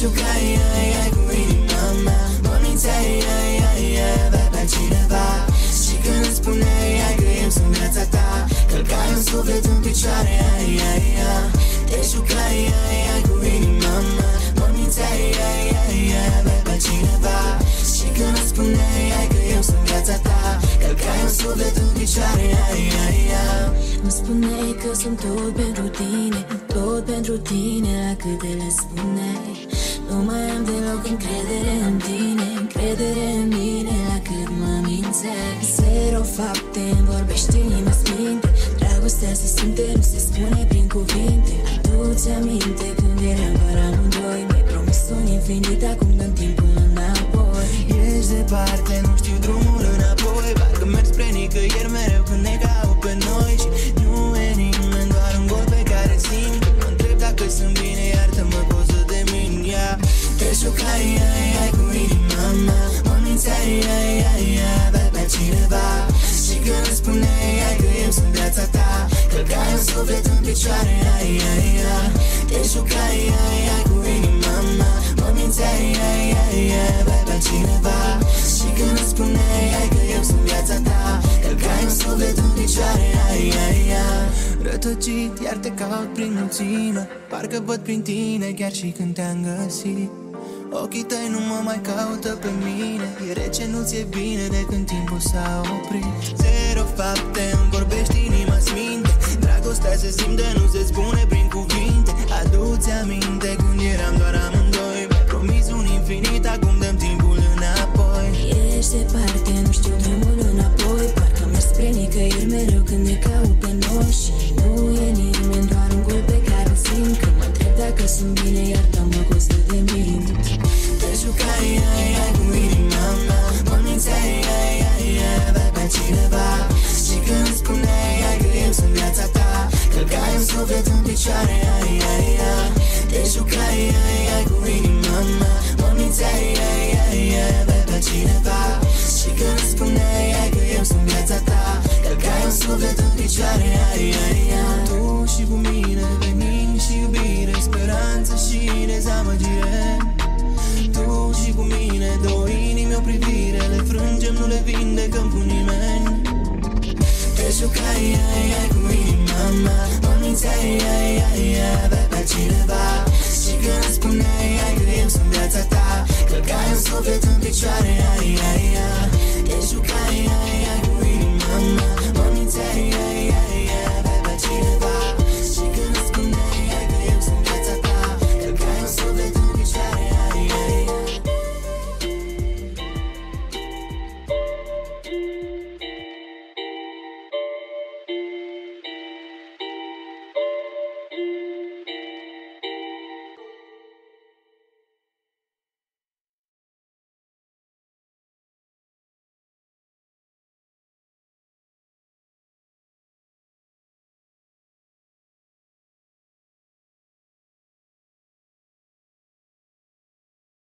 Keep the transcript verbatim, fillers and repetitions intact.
jucai, ai, ai, cu inima mea. Mă mințeai, ai, ai, ai, aveai pe cineva. Și când îmi spuneai, ai, că eu sunt viața ta, călcai un suflet în picioare, ai, ai, ai. Te jucai, ai, ai, cu inima mea. Mă mințeai, ai, ai, ai, aveai pe cineva. Și când îmi spuneai, ai, că eu sunt viața ta, călcai un suflet în picioare, ai, ai, ai. Îmi spuneai că sunt tot pentru tine, tot pentru tine, la câte le spuneai. Nu mai am deloc încredere în tine, încredere în mine, la cât mă mințeai. Zero fapte, îmi vorbești inima sminte. Dragostea se simte, nu se spune prin cuvinte. Adu-ți aminte când eram doar amândoi. Mi-ai promis un infinit, acum dăm timpul înapoi. Ești departe, nu știu drumul înapoi. Parcă merg spre nicăieri mereu când ne caut pe noi. Și nu e nimeni, doar un gol pe care simt. Mă întreb dacă sunt bine, iartă-mă, poți să te mint, yeah. Te jucai, ai, ai, cu inima mea. Mă mințeai, ai, ai, ai, aveai pe cineva. Și când îmi spuneai, ai, că eu sunt viața ta, călcai un suflet în picioare, ai, ai, ai. Te jucai, ai, ai, cu inima mea. Mă mințeai, ai, ai, ai, aveai pe cineva. Și când îmi spuneai, ai, că eu sunt viața ta, călcai un suflet în picioare, ai, ai, ai. Rătăcit, iar te caut prin mulțime. Parcă văd prin tine chiar și când te-am găsit. Ochii tăi nu mă mai caută pe mine. E rece, nu-ți e bine de când timpul s-a oprit. Zero fapte, îmi vorbești inima sminte. Dragostea se simte, nu se spune prin cuvinte. Adu-ți aminte când eram doar amândoi. Mi-ai promis un infinit, acum dăm timpul înapoi. Ești departe, nu știu drumul înapoi. Parcă merg spre nicăieri mereu când ne caut pe noi. Și nu e nimeni, doar un gol pe care simt. Când mă întreb dacă sunt bine, iartă-mă că o să te mint. Te jucai, ai, ai, cu inima mea. Mă mințeai, ai, ai, ai, aveai pe cineva. Și când îmi spuneai, ai, că eu sunt viața ta, călcai un suflet în picioare, ai, ai, ai. Te jucai, ai, ai, cu inima mea. Mă mințeai, ai, ai, ai, aveai pe cineva. Și când îmi spuneai, ai, că eu sunt viața ta, călcai un suflet în picioare, ai, ai, ai. Tu și cu mine, venin și iubire, speranță și dezamăgire. Tu și cu mine, două inimi, o privire. Le frângem, nu le vindecăm cu nimeni. Te jucai, ai, ai, cu inima mea. Mă mințeai, ai, ai, ai, aveai pe cineva. Și când îmi spuneai, ai, că eu sunt viața ta, călcai un suflet în picioare, ai, ai, ai. Te jucai, ai,